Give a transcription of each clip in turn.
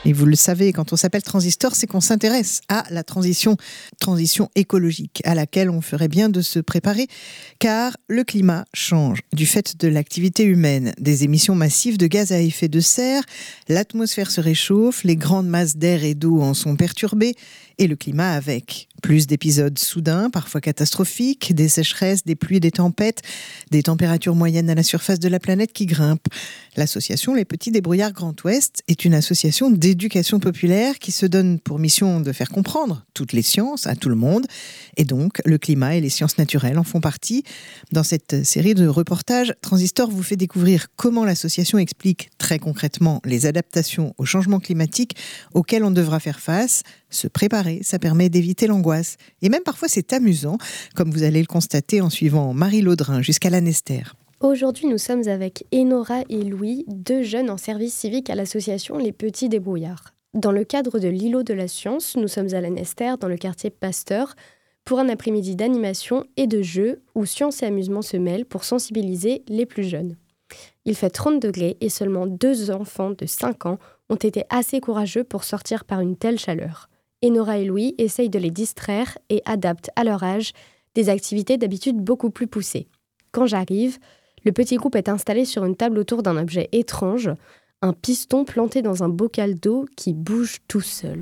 Et vous le savez, quand on s'appelle Transistor, c'est qu'on s'intéresse à la transition écologique, à laquelle on ferait bien de se préparer, car le climat change. Du fait de l'activité humaine, des émissions massives de gaz à effet de serre, l'atmosphère se réchauffe, les grandes masses d'air et d'eau en sont perturbées, et le climat avec. Plus d'épisodes soudains, parfois catastrophiques, des sécheresses, des pluies, des tempêtes, des températures moyennes à la surface de la planète qui grimpent. L'association Les Petits Débrouillards Grand Ouest est une association d'éducation populaire qui se donne pour mission de faire comprendre toutes les sciences à tout le monde. Et donc, le climat et les sciences naturelles en font partie. Dans cette série de reportages, Transistor vous fait découvrir comment l'association explique très concrètement les adaptations au changement climatique auxquelles on devra faire face. Se préparer, ça permet d'éviter l'angoisse. Et même parfois, c'est amusant, comme vous allez le constater en suivant Marie Laudrin jusqu'à l'Annester. Aujourd'hui, nous sommes avec Enora et Louis, deux jeunes en service civique à l'association Les Petits Débrouillards. Dans le cadre de l'îlot de la science, nous sommes à l'Annester, dans le quartier Pasteur, pour un après-midi d'animation et de jeux où science et amusement se mêlent pour sensibiliser les plus jeunes. Il fait 30 degrés et seulement 2 enfants de 5 ans ont été assez courageux pour sortir par une telle chaleur. Enora et Louis essayent de les distraire et adaptent à leur âge des activités d'habitude beaucoup plus poussées. Quand j'arrive, le petit groupe est installé sur une table autour d'un objet étrange, un piston planté dans un bocal d'eau qui bouge tout seul.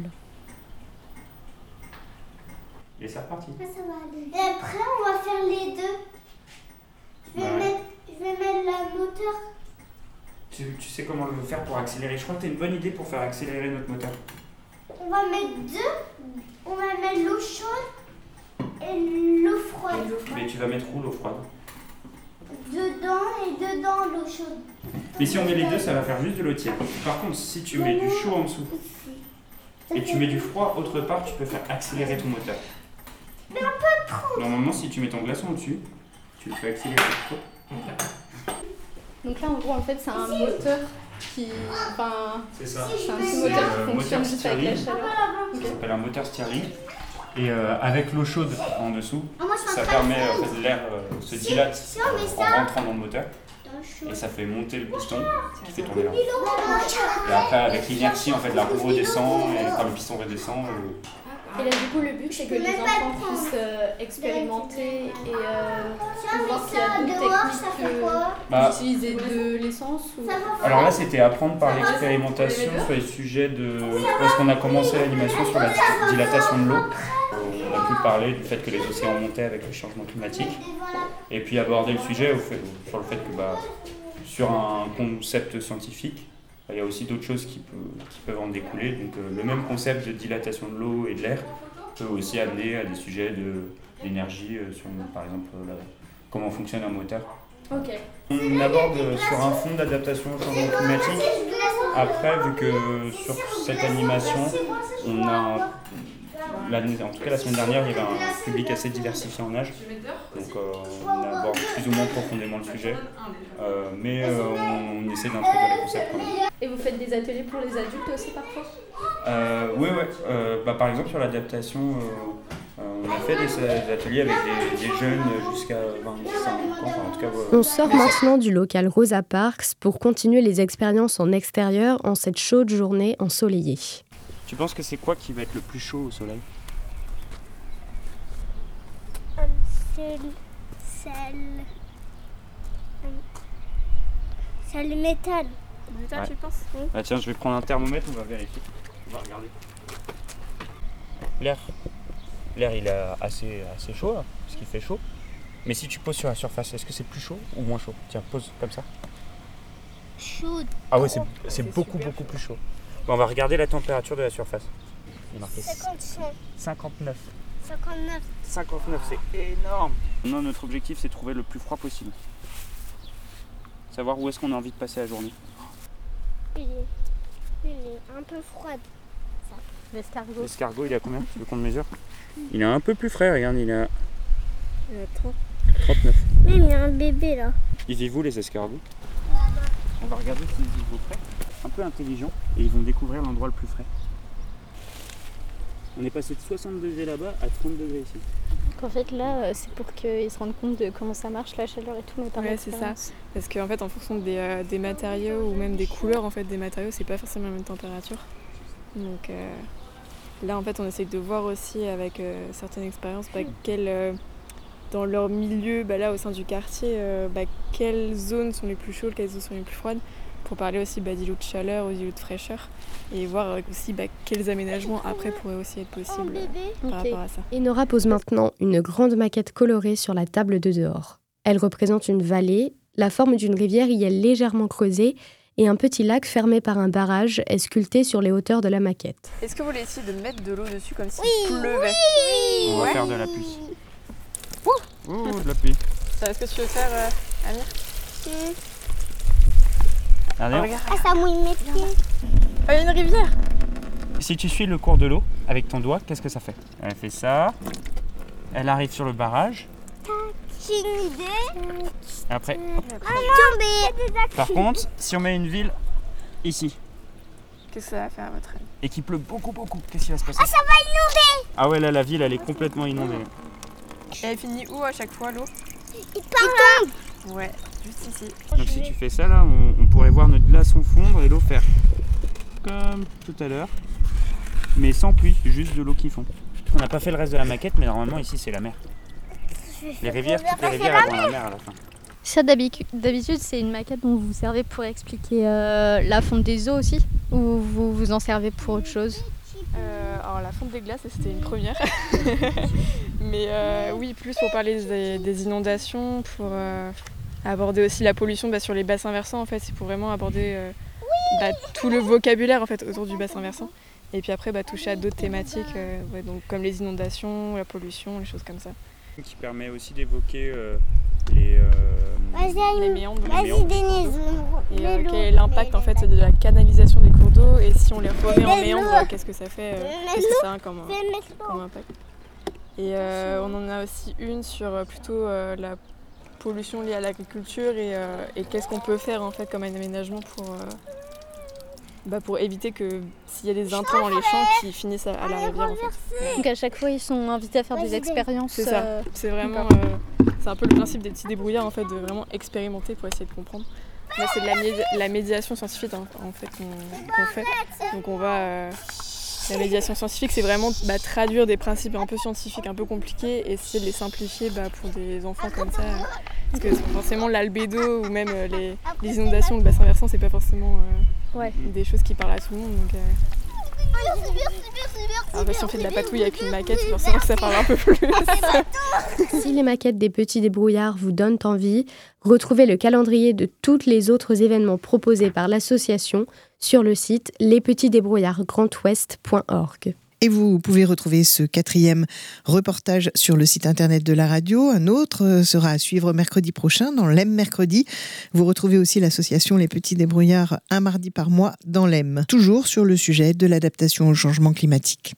Et c'est reparti. Ça va aller. Et après, on va faire les deux. Je vais mettre la moteur. Tu sais comment le faire pour accélérer? Je crois que tu as une bonne idée pour faire accélérer notre moteur. On va mettre deux. On va mettre l'eau chaude et l'eau froide. Mais tu vas mettre où l'eau froide? Dedans et dedans l'eau chaude. Mais si on met les deux, ça va faire juste de l'eau tiède. Par contre, si tu mets du chaud en dessous et tu mets du froid autre part, tu peux faire accélérer ton moteur. Mais un peu trop. Normalement, si tu mets ton glaçon au-dessus, tu le fais accélérer. Donc là, en gros, en fait, c'est un moteur qui... Enfin, c'est ça. c'est un petit moteur qui fonctionne juste avec la chaleur. Ça s'appelle un moteur steering. Et avec l'eau chaude en dessous, Moi, ça permet que l'air se dilate en rentrant dans le moteur. Et ça fait monter le piston qui fait tourner la roue. Et après, avec l'inertie, en fait, la roue redescend, et quand le piston redescend. Et là, du coup, le but, c'est que les enfants puissent expérimenter et voir s'il y a d'autres techniques que d'utiliser de l'essence ou... Alors là, c'était apprendre par l'expérimentation sur les sujets de... Parce qu'on a commencé l'animation sur la dilatation de l'eau. On a pu parler du fait que les océans montaient avec le changement climatique. Et puis aborder le sujet sur le fait que sur un concept scientifique, il y a aussi d'autres choses qui peuvent en découler. Donc le même concept de dilatation de l'eau et de l'air peut aussi amener à des sujets d'énergie, sur par exemple comment fonctionne un moteur. Okay. On aborde sur un fond d'adaptation au changement climatique. Après, vu que sur cette animation, on a en tout cas la semaine dernière, il y avait un public assez diversifié en âge. Donc on aborde plus ou moins profondément le sujet. Mais on essaie d'introduire les concepts quand même. Et vous faites des ateliers pour les adultes aussi parfois? Oui. Par exemple sur l'adaptation, on a fait des ateliers avec des jeunes jusqu'à 25 ans. En tout cas, On sort maintenant du local Rosa Parks pour continuer les expériences en extérieur en cette chaude journée ensoleillée. Tu penses que c'est quoi qui va être le plus chaud au soleil? C'est le métal. Le métal, tu penses? Ah tiens, je vais prendre un thermomètre, on va vérifier. On va regarder. L'air il est assez chaud là, parce qu'il fait chaud. Mais si tu poses sur la surface, est-ce que c'est plus chaud ou moins chaud? Tiens, pose comme ça. Chaud. Ah ouais, c'est beaucoup plus chaud. Bon, on va regarder la température de la surface. Il est marqué 59. 59, c'est énorme. Non, notre objectif, c'est de trouver le plus froid possible. Savoir où est-ce qu'on a envie de passer la journée. Il est un peu froid. L'escargot, il est à combien? Tu veux qu'on le mesure? Il est un peu plus frais, regarde, il est à 39. Mais il y a un bébé là. Ils vivent où les escargots? On va regarder s'ils vivent au frais. Un peu intelligents, et ils vont découvrir l'endroit le plus frais. On est passé de 60 degrés là-bas à 30 degrés ici. Donc en fait là, c'est pour qu'ils se rendent compte de comment ça marche, la chaleur et tout, mais par c'est ça. Parce qu'en fait, en fonction des matériaux ou même des couleurs en fait, des matériaux, c'est pas forcément la même température. Donc là, en fait, on essaie de voir aussi avec certaines expériences dans leur milieu, là, au sein du quartier, quelles zones sont les plus chaudes, quelles zones sont les plus froides, pour parler aussi d'îlots de chaleur ou d'îlots de fraîcheur, et voir aussi quels aménagements après pourraient aussi être possibles par rapport à ça. Enora pose maintenant une grande maquette colorée sur la table de dehors. Elle représente une vallée, la forme d'une rivière y est légèrement creusée, et un petit lac fermé par un barrage est sculpté sur les hauteurs de la maquette. Est-ce que vous voulez essayer de mettre de l'eau dessus comme s'il pleuvait? On va faire de la pluie. De la pluie. Est-ce que tu veux faire, Amir? Regarde. Ça mouille mes pieds. Il y a une rivière. Si tu suis le cours de l'eau avec ton doigt, qu'est-ce que ça fait? Elle fait ça. Elle arrive sur le barrage. J'ai une idée. Après. Tombé. Par contre, si on met une ville ici Qu'est-ce que ça va faire à votre avis? et qu'il pleut beaucoup, qu'est-ce qui va se passer? Ça va inonder. Ah ouais, là, la ville, elle est complètement inondée. Et elle finit où à chaque fois l'eau? Il tombe. Ouais, juste ici. Donc si tu fais ça là, on pourrait voir notre glaçon fondre et l'eau faire comme tout à l'heure, mais sans pluie, juste de l'eau qui fond. On n'a pas fait le reste de la maquette, mais normalement ici c'est la mer. Les rivières, toutes les rivières elles vont à la mer à la fin. Ça d'habitude c'est une maquette dont vous vous servez pour expliquer la fonte des eaux aussi, ou vous vous en servez pour autre chose? Alors la fonte des glaces, c'était une première. Mais oui, plus pour parler des inondations, pour aborder aussi la pollution sur les bassins versants. En fait, c'est pour vraiment aborder tout le vocabulaire en fait autour du bassin versant. Et puis après toucher à d'autres thématiques, donc comme les inondations, la pollution, les choses comme ça. Qui permet aussi d'évoquer les méandres. Vas-y Denise. Et quel est l'impact en fait de la canalisation des cours d'eau, et si on les remet en méandre, qu'est-ce que ça fait, qu'est-ce que ça a comme impact. Et on en a aussi une sur plutôt la pollution liée à l'agriculture et qu'est-ce qu'on peut faire en fait comme un aménagement pour éviter que s'il y a des intrants dans les champs qui finissent à la rivière en fait. Donc à chaque fois ils sont invités à faire des expériences. C'est ça, c'est vraiment c'est un peu le principe des petits débrouillards en fait, de vraiment expérimenter pour essayer de comprendre. Là c'est de la médiation scientifique en fait qu'on fait. Donc on va la médiation scientifique, c'est vraiment traduire des principes un peu scientifiques, un peu compliqués, et essayer de les simplifier pour des enfants comme ça. Parce que forcément l'albédo ou même les inondations, le bassin versant, c'est pas forcément des choses qui parlent à tout le monde. Donc, alors, si on fait de la patouille avec une maquette, c'est forcément que ça parle un peu plus. Si les maquettes des petits débrouillards vous donnent envie, retrouvez le calendrier de tous les autres événements proposés par l'association sur le site lespetitsdébrouillardsgrandouest.org. Et vous pouvez retrouver ce 4e reportage sur le site internet de la radio. Un autre sera à suivre mercredi prochain dans l'EM Mercredi. Vous retrouvez aussi l'association Les Petits Débrouillards un mardi par mois dans l'EM. Toujours sur le sujet de l'adaptation au changement climatique.